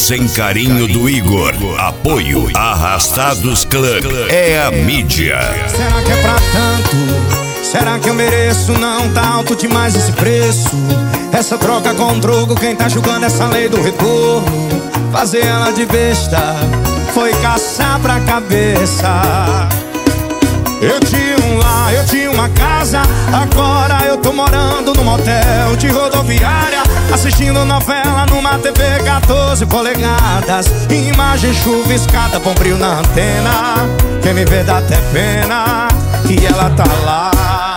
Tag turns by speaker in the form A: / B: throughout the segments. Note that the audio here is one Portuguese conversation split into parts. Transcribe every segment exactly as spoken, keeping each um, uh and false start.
A: sem carinho do Igor. Apoio Arrastados Club. É a mídia.
B: Será que é pra tanto? Será que eu mereço? Não tá alto demais esse preço. Essa troca com troco, quem tá julgando essa lei do retorno? Fazer ela de besta foi caçar pra cabeça. Eu tinha um lar, eu tinha uma casa, agora eu tô morando num motel de rodoviária, assistindo novela numa T V quatorze polegadas. Imagem chuviscada, bom brilho na antena. Quem me vê dá até pena, e ela tá lá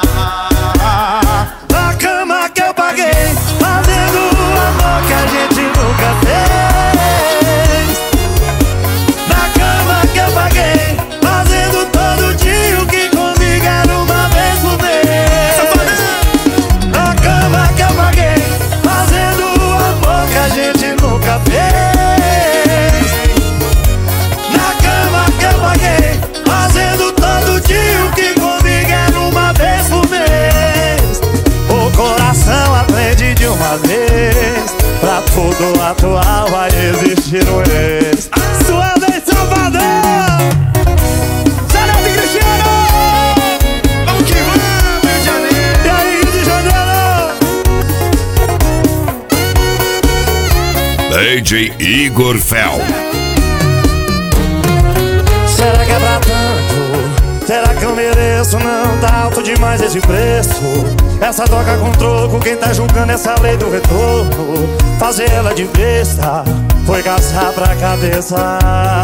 C: na cama que eu paguei, fazendo o amor que a gente nunca fez. Na cama que eu paguei, fazendo todo dia o que comigo era uma vez por mês. Na cama que eu paguei, fazendo o amor que a gente nunca fez. Na cama que eu paguei, fazendo todo dia o que comigo era uma vez por mês. O coração aprende de uma vez, pra tudo atual vai existir um ex. Sua vez, Salvador!
B: Zé de Cristiano! Vamos que vamos, Rio de Janeiro!
C: E aí, Rio de Janeiro?
A: D J Igor Fel.
C: Será que é pra tanto? Será que eu mereço? Não tá alto demais esse preço. Essa troca com troco, quem tá julgando essa lei do retorno? Fazer ela de besta foi caçar pra cabeça.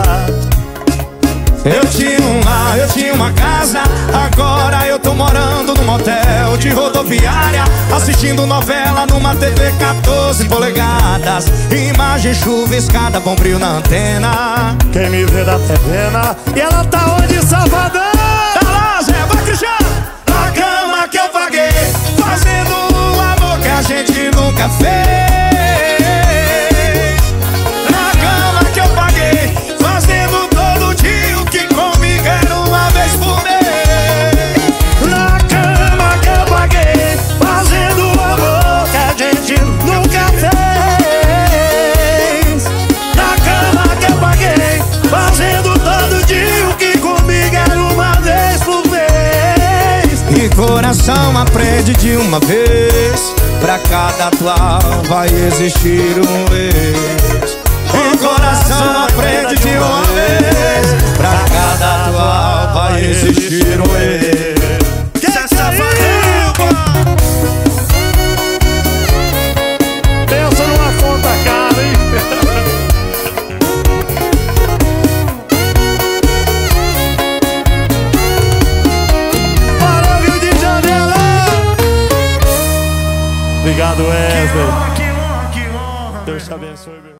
B: Eu tinha um lar, eu tinha uma casa, agora eu tô morando num motel de rodoviária, assistindo novela numa T V quatorze polegadas. Imagem chuviscada, bom brilho na antena.
C: Quem me vê dá até pena, e ela tá onde, Salvador?
B: Tá lá, Zé, vai, Cristiano! Na cama que eu paguei, fazendo o amor que a gente nunca fez. Na cama que eu paguei, fazendo todo dia o que comigo era uma vez por mês.
C: Na cama que eu paguei, fazendo o amor que a gente nunca fez. Na cama que eu paguei, fazendo todo dia o que comigo era uma vez por mês.
B: E coração aprende de uma vez, pra cada atual vai existir um ex. E coração aprende de uma vez, pra cada atual vai existir um ex.
C: Que safadão! Pensa numa conta cara, hein? Para Rio de Janeiro! Obrigado, Wesley. Deus te abençoe, meu.